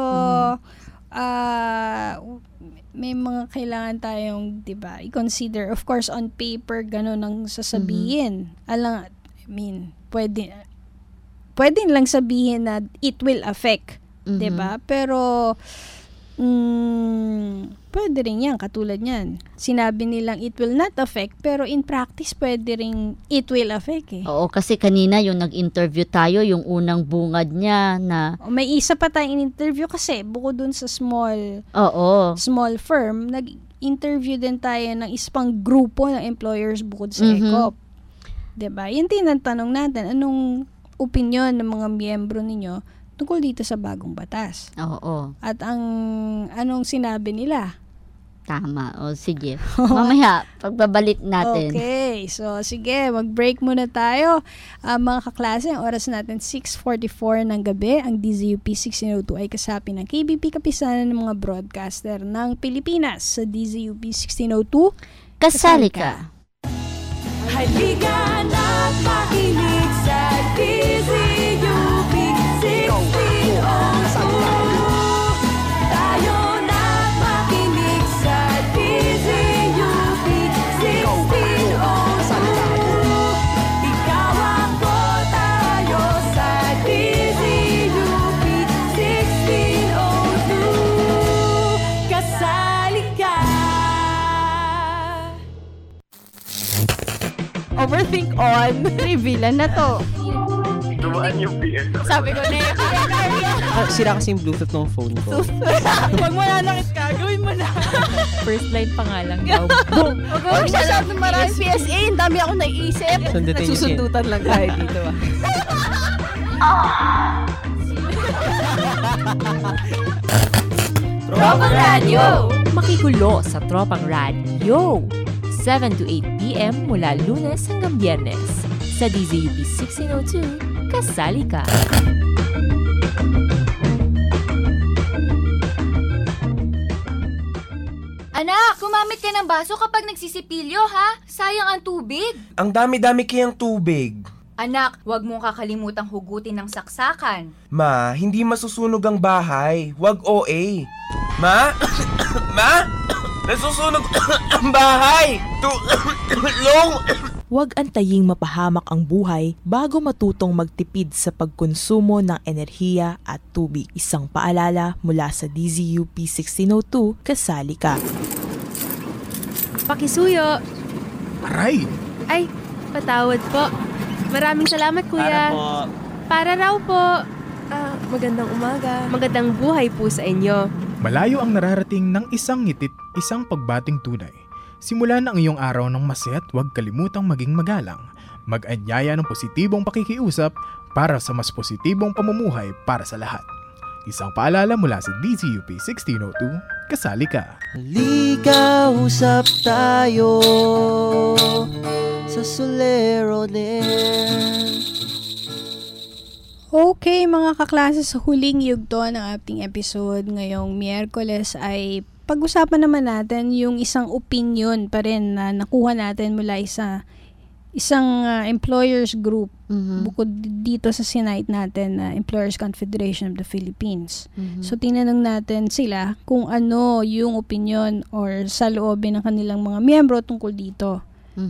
may mga kailangan tayong, di ba, i-consider. Of course, on paper, ganun ang sasabihin. Pwede lang sabihin na it will affect, 'di ba? Pero pwede rin 'yan, katulad niyan. Sinabi nilang it will not affect, pero in practice pwede ring it will affect eh. Oo, kasi kanina yung nag-interview tayo, yung unang bungad niya na May isa pa tayong interview kasi bukod dun sa small firm, nag-interview din tayo ng isang grupo ng employers bukod sa ECOP. 'Di ba? Yung tinatanong natin, anong opinion ng mga miyembro ninyo tungkol dito sa bagong batas. Oo. At anong sinabi nila? Tama. O sige. Mamaya, pagbabalik natin. Okay. So, sige, mag-break muna tayo. Mga kaklase, ang oras natin 6:44 ng gabi. Ang DZUP 1602 ay kasapi ng KBP Kapisanan ng mga broadcaster ng Pilipinas. Sa DZUP 1602, Kasali ka. Halika na't makinig sa DZUP 1602. Tayo na't makinig sa DZUP 1602. Ikaw ako, tayo sa DZUP 1602. Kasali ka. overthink on. Reveal na to. Dumaan yung PS. Sabi ko na Sira kasi yung Bluetooth ng phone ko. Huwag mo na nakit ka. Gawin mo na. First line pa nga lang daw. Boom! Huwag mo masyadong maraming PSA. Ang dami ako naiisip. Nagsusundutan lang tayo dito. Tropang Radio! Makigulo sa Tropang Radio. 7 to 8 p.m. mula Lunes hanggang Biyernes. Sa DZUP 1602, kasali ka. Anak, gumamit ka ng baso kapag nagsisipilyo, ha? Sayang ang tubig. Ang dami-dami kayang tubig. Anak, huwag mong kakalimutang hugutin ng saksakan. Ma, hindi masusunog ang bahay. Huwag OA. Ma? Ma? Nasusunog ang bahay! Tulong! Huwag antaying mapahamak ang buhay bago matutong magtipid sa pagkonsumo ng enerhiya at tubig. Isang paalala mula sa DZUP 1602, kasali ka. Pakisuyo. Aray! Ay, patawad po. Maraming salamat, kuya. Para raw po. Magandang umaga. Magandang buhay po sa inyo. Malayo ang nararating ng isang ngitit, isang pagbating tunay. Simulan ang iyong araw ng masaya at huwag kalimutang maging magalang. Mag-anyaya ng positibong pakikiusap para sa mas positibong pamumuhay para sa lahat. Isang paalala mula sa DZUP 1602, kasali ka. Halika, usap tayo sa Solerones. Okay, Okay, mga kaklase, sa huling yugto ng ating episode ngayong Miyerkules ay pag-usapan naman natin yung isang opinion pa rin na nakuha natin mula isang employers group bukod dito sa sinite natin na Employers Confederation of the Philippines. So, tinanong natin sila kung ano yung opinion or saloobin ng kanilang mga miyembro tungkol dito.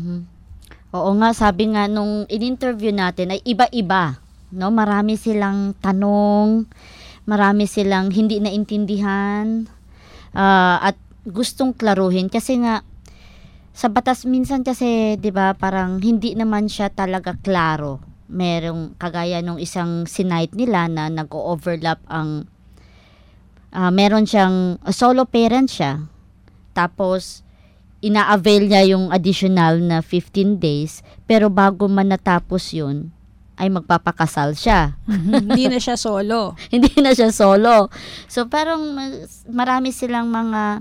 Oo nga, sabi nga nung in-interview natin ay iba-iba. No, marami silang tanong, marami silang hindi naintindihan, at gustong klaruhin kasi nga sa batas minsan kasi 'di ba parang hindi naman siya talaga klaro. Merong kagaya nung isang sinite nila na nag-overlap ang meron siyang solo parent siya. Tapos ina-avail niya yung additional na 15 days pero bago man natapos 'yun ay magpapakasal siya. Hindi na siya solo. Hindi na siya solo. So, parang marami silang mga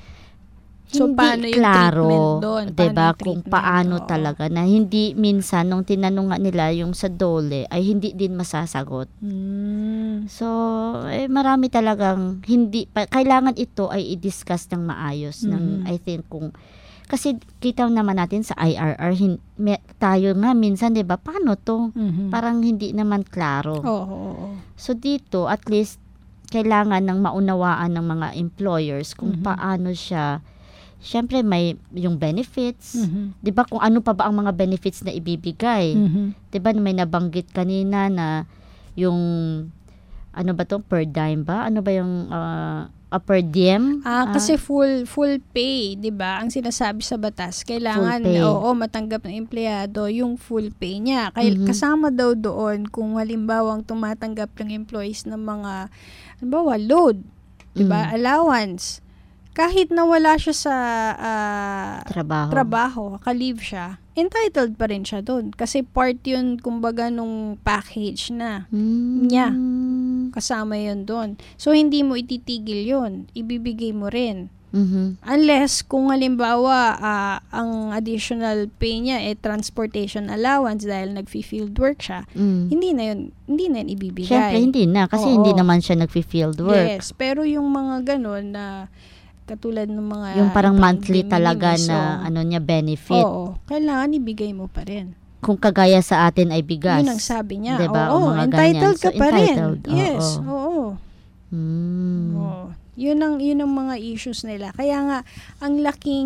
hindi klaro, diba? Kung paano talaga na hindi minsan nung tinanong nga nila yung sa DOLE ay hindi din masasagot. So, marami talagang kailangan ito ay i-discuss ng maayos. I think kasi kita naman natin sa IRR, tayo nga minsan, di ba, paano to? Parang hindi naman klaro. So dito, at least, kailangan ng maunawaan ng mga employers kung paano siya, syempre may yung benefits, di ba, kung ano pa ba ang mga benefits na ibibigay. Di ba, may nabanggit kanina na yung, ano ba to, per dime ba? Ano ba yung, per diem? Kasi full pay, 'di ba? Ang sinasabi sa batas, kailangan matanggap ng empleyado yung full pay niya. Kasama daw doon kung halimbawang tumatanggap ng employees ng mga halimbawa load, 'di ba? Allowance. Kahit nawala siya sa trabaho, ka-leave siya, entitled pa rin siya doon. Kasi part yun, kumbaga, nung package na niya. Kasama yun doon. So, hindi mo ititigil yun. Ibibigay mo rin. Unless, kung halimbawa, ang additional pay niya transportation allowance dahil nag-field work siya, hindi na yun ibibigay. Siyempre, hindi na. Kasi hindi naman siya nag-field work. Yes, pero yung mga ganun na katulad ng mga yung parang monthly talaga na niya benefit. Kailangan ibigay mo pa rin. Kung kagaya sa atin ay bigas. Yun ang sabi niya. Diba? Entitled ka pa rin. Yes, Yun ang mga issues nila. Kaya nga ang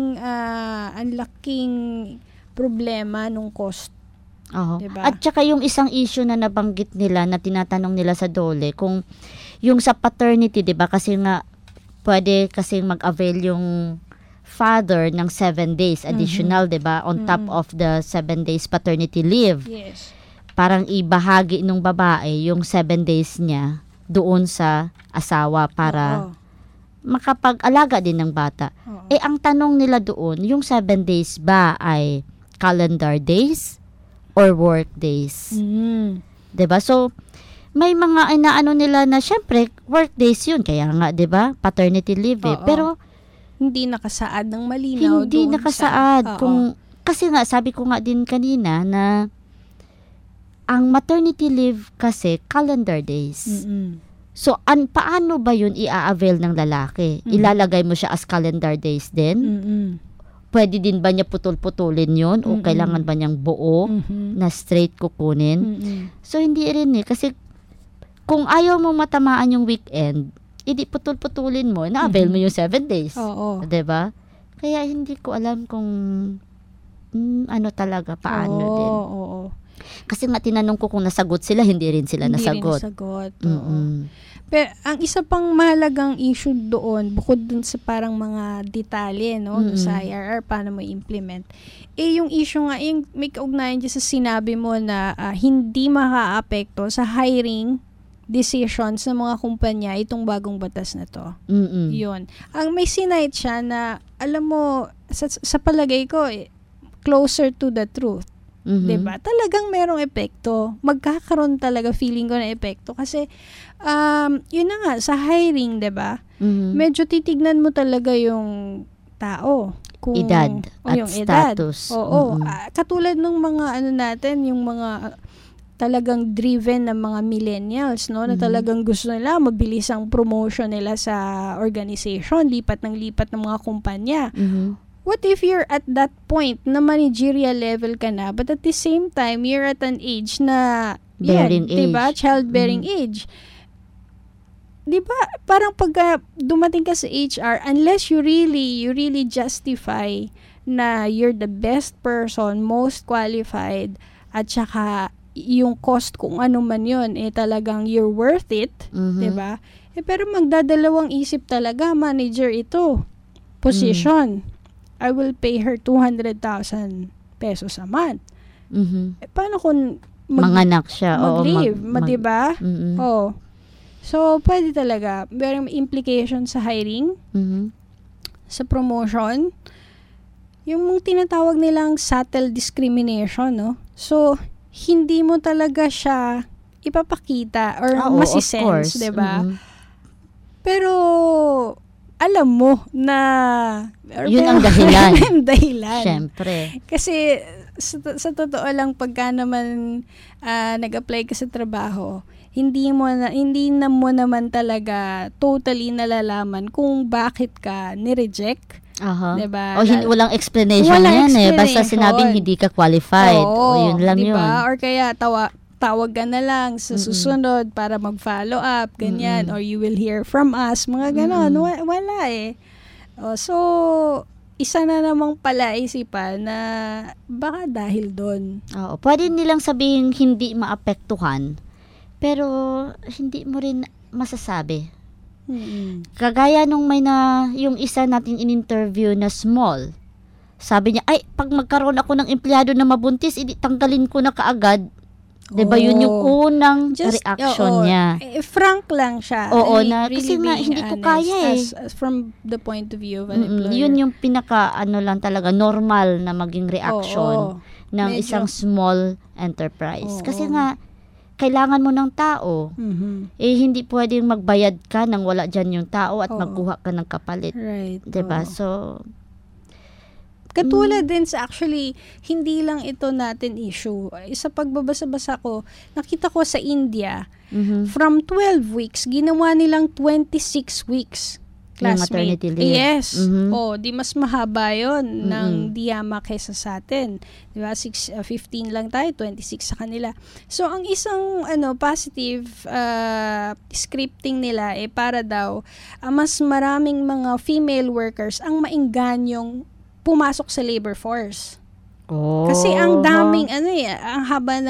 laking problema nung cost. Diba? At saka yung isang issue na nabanggit nila na tinatanong nila sa DOLE kung yung sa paternity, 'di ba? Kasi nga pwede kasing mag-avail yung father ng 7 days additional, 'di ba? On top of the 7 days paternity leave. Yes. Parang ibahagi ng babae yung 7 days niya doon sa asawa para makapag-alaga din ng bata. Ang tanong nila doon, yung 7 days ba ay calendar days or work days? 'Di ba? So may mga inaano nila na syempre work days yun, kaya nga 'di ba paternity leave pero hindi nakasaad ng malinaw hindi nakasaad kasi nga sabi ko nga din kanina na ang maternity leave kasi calendar days. So paano ba yun i-avail ng lalaki? Ilalagay mo siya as calendar days din? Pwede din ba niya putol-putulin yun o kailangan ba niyang buo na straight kukunin? So hindi rin kasi kung ayaw mo matamaan yung weekend, hindi putol-putulin mo, na-avail mo yung 7 days. Diba? Kaya hindi ko alam kung ano talaga, paano din. Kasi nga tinanong ko kung nasagot sila, hindi rin sila nasagot. Pero ang isa pang mahalagang issue doon, bukod dun sa parang mga detalye, sa IRR, paano mo implement, yung issue nga, yung may kaugnayan dyan sa sinabi mo na hindi maka-apekto sa hiring decisions ng mga kumpanya itong bagong batas na to. Yun. Ang may sinite siya na, alam mo, sa palagay ko, closer to the truth. Diba? Talagang merong epekto. Magkakaroon talaga, feeling ko na epekto. Kasi, yun na nga, sa hiring, diba? Medyo titignan mo talaga yung tao. Kung, edad at yung status. Edad. Katulad ng mga natin, yung mga talagang driven ng mga millennials, no? Na talagang gusto nila mabilis ang promotion nila sa organization, lipat ng mga kumpanya. What if you're at that point na managerial level ka na, but at the same time, you're at an age na, bearing age. Diba? Childbearing age. Diba? Parang pag dumating ka sa HR, unless you really justify na you're the best person, most qualified, at saka yung cost kung ano man yun, talagang you're worth it, diba? Pero magdadalawang isip talaga, manager ito, position. I will pay her 200,000 pesos a month. Paano kung manganak siya, mag-leave, diba? So, pwede talaga. Merong implication sa hiring, sa promotion, yung tinatawag nilang subtle discrimination, no? So, hindi mo talaga siya ipapakita or masisense, diba? Pero, alam mo na yun ang dahilan. dahilan. Siyempre. Kasi, sa totoo lang, pagka naman nag-apply ka sa trabaho, hindi mo naman talaga totally nalalaman kung bakit ka ni-reject. Diba? O walang explanation yan Basta sinabing hindi ka qualified. O yun lang diba? yun. Or kaya tawag ka na lang sa susunod para mag-follow up, ganyan. Or you will hear from us, mga ganon. Wala so, isa na namang palaisipan na baka dahil doon. Pwede nilang sabihin hindi maapektuhan, pero hindi mo rin masasabi. Kagaya nung yung isa nating in-interview na small. Sabi niya, pag magkaroon ako ng empleyado na mabuntis, tanggalin ko na kaagad. Diba yun yung unang reaction niya. Frank lang siya. Kasi nga hindi ko kaya as from the point of view of an employer. Yun yung pinaka lang talaga normal na maging reaction ng isang small enterprise. Kasi nga kailangan mo ng tao. Hindi pwedeng magbayad ka nang wala dyan yung tao at magkuha ka ng kapalit. Right. Diba? So, katulad din sa actually, hindi lang ito natin issue. Sa pagbabasa-basa ko, nakita ko sa India, from 12 weeks, ginawa nilang 26 weeks. Classmate. Maternity leave. Yes. Di mas mahaba yun ng diyama kaysa sa atin. Diba? 15 lang tayo, 26 sa kanila. So, ang isang positive scripting nila para daw mas maraming mga female workers ang mainganyong pumasok sa labor force. Kasi ang daming ang haba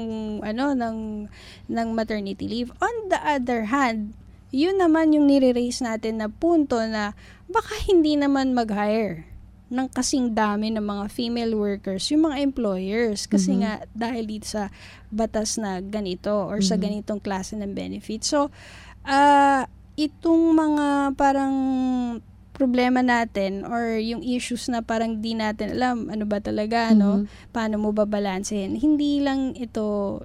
ng maternity leave. On the other hand, yun naman yung nire-raise natin na punto na baka hindi naman mag-hire ng kasing dami ng mga female workers, yung mga employers. Kasi nga, dahil dito sa batas na ganito or sa ganitong klase ng benefit. So, itong mga parang problema natin or yung issues na parang di natin alam ano ba talaga, paano mo babalansehin. Hindi lang ito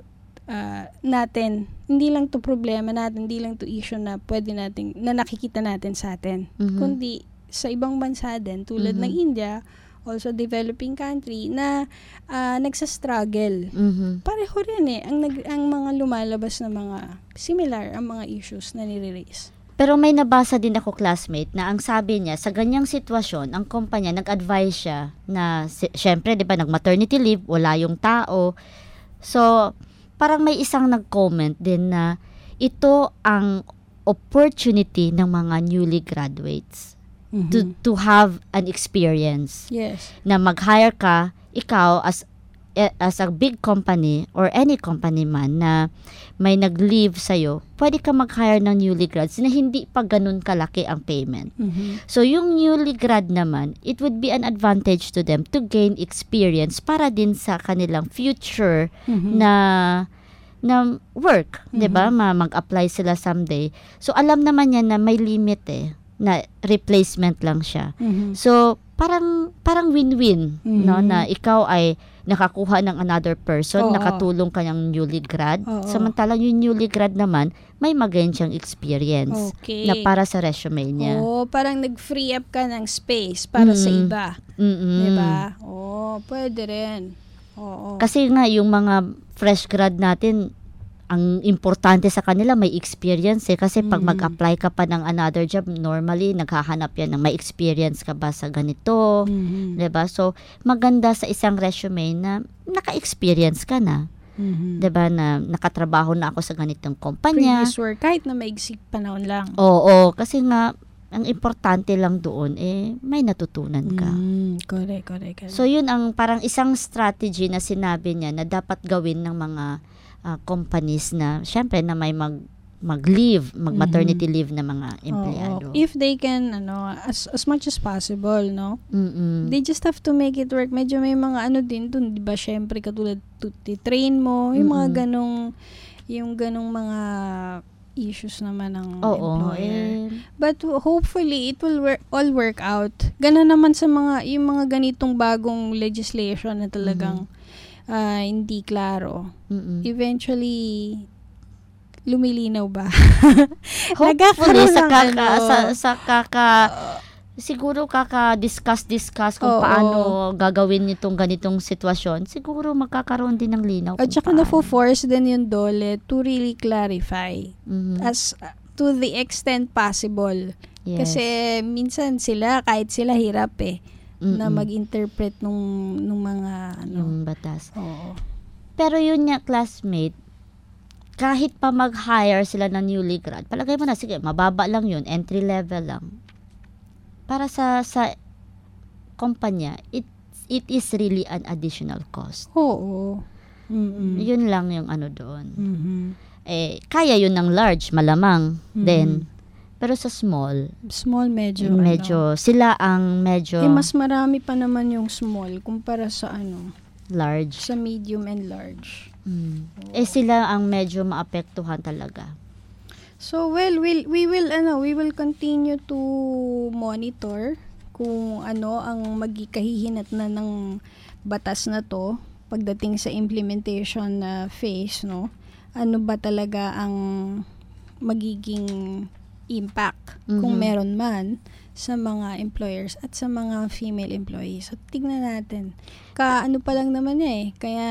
hindi lang to problema natin, hindi lang to issue na pwede natin, na nakikita natin sa atin. Kundi sa ibang bansa din, tulad ng India, also developing country, na nagsastruggle. Pareho rin ang mga lumalabas na mga similar, ang mga issues na nire-raise. Pero may nabasa din ako, classmate, na ang sabi niya, sa ganyang sitwasyon, ang kumpanya nag-advise siya na, syempre, di ba, nag-maternity leave, wala yung tao. So, parang may isang nag-comment din na ito ang opportunity ng mga newly graduates to have an experience. Yes. Na mag-hire ka, ikaw as a big company or any company man na may nag-leave sa'yo, pwede ka mag-hire ng newly grads na hindi pa ganun kalaki ang payment. So, yung newly grad naman, it would be an advantage to them to gain experience para din sa kanilang future na work, 'di ba? Mag-apply sila someday. So, alam naman yan na may limit na replacement lang siya. So, parang win-win, no, na ikaw ay nakakuha ng another person, nakatulong ka ng newly grad. Samantalang yung newly grad naman, may magain siyang experience na para sa resume niya. Parang nag-free up ka ng space para sa iba. Diba? Pwede rin. Oo. Kasi nga, yung mga fresh grad natin, ang importante sa kanila may experience kasi pag mag-apply ka pa ng another job, normally naghahanap yan ng may experience ka ba sa ganito, 'di ba? So maganda sa isang resume na naka-experience ka na. 'Di ba, na nakatrabaho na ako sa ganitong kumpanya. Previous work kahit na maigsik panahon lang. Oo, kasi nga ang importante lang doon may natutunan ka. Correct. So yun ang parang isang strategy na sinabi niya na dapat gawin ng mga companies na syempre na may mag-leave, mag-maternity leave na mga empleyado. If they can as much as possible, no? They just have to make it work. Medyo may mga din dun, 'di ba? Syempre katulad train mo, yung mga ganong mga issues naman ng employer. But hopefully it will all work out. Ganun naman sa yung mga ganitong bagong legislation na talagang hindi klaro. Eventually lumilinaw ba? Hopefully siguro kaka-discuss kung paano gagawin nitong ganitong sitwasyon. Siguro magkakaroon din ng linaw. At saka na-force din yung DOLE to really clarify as to the extent possible. Yes. Kasi minsan kahit sila hirap na mag-interpret nung mga yung batas. Oo. Pero yun nga, classmate, kahit pa mag-hire sila ng newly grad, palagay mo na, sige, mababa lang yun, entry level lang. Para sa kumpanya, it is really an additional cost. Oo. Yun lang yung doon. Kaya yun ng large, malamang din. Pero sa small medyo sila ang medyo mas marami pa naman yung small kumpara sa large, sa medium and large. Sila ang medyo maapektuhan talaga. So we will continue to monitor kung ang magkakahihinat na ng batas na to pagdating sa implementation phase, no? Ano ba talaga ang magiging impact kung meron man sa mga employers at sa mga female employees. So tignan natin. Pa lang naman kaya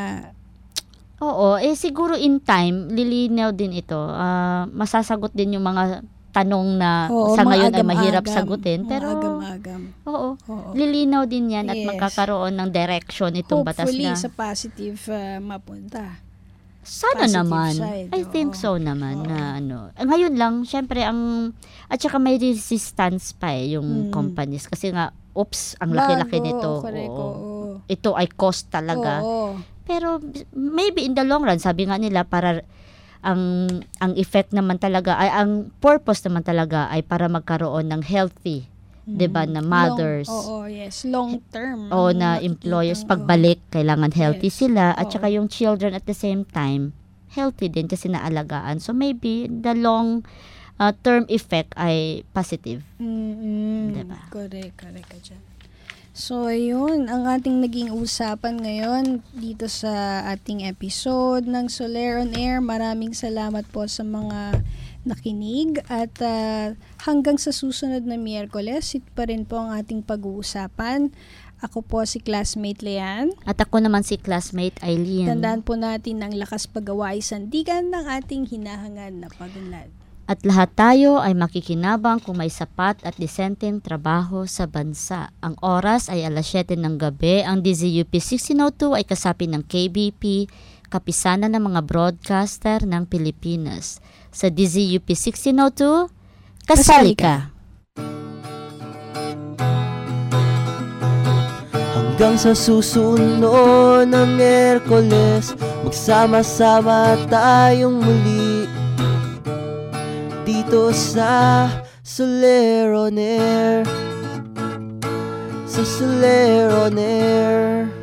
oo, siguro in time, lilinaw din ito. Masasagot din yung mga tanong na sa ngayon ay mahirap sagutin. Pero, agam-agam. Oo, lilinaw din yan at magkakaroon ng direction itong batas na. Hopefully, sa positive mapunta. Sana Positive naman. Side, I think so naman na Ngayon lang, syempre, at saka may resistance pa yung companies. Kasi nga, ang laki-laki nito. Ito ay cost talaga. Pero maybe in the long run, sabi nga nila, para ang effect naman talaga, ang purpose naman talaga ay para magkaroon ng healthy, 'di ba, na mothers. Long term. Na employers pagbalik kailangan healthy sila at saka yung children at the same time healthy din kasi naalagaan. So maybe the long term effect ay positive. 'Di ba? Correct ka dyan. So, yun ang ating naging usapan ngayon dito sa ating episode ng Soler on Air. Maraming salamat po sa mga nakinig at hanggang sa susunod na Miyerkules, ito pa rin po ang ating pag-uusapan. Ako po si Classmate Leanne. At ako naman si Classmate Eileen. Tandaan po natin ang lakas paggawa ay sandigan ng ating hinahangad na pag-unlad. At lahat tayo ay makikinabang kung may sapat at disenteng trabaho sa bansa. Ang oras ay 7:00 ng gabi. Ang DZUP 1602 ay kasapi ng KBP, kapisanan ng mga broadcaster ng Pilipinas. Sa DZUP 1602, kasali ka! Hanggang sa susunod na Miyerkules, magsama-sama tayong muli dito sa Soler on Air. Sa Soler on Air.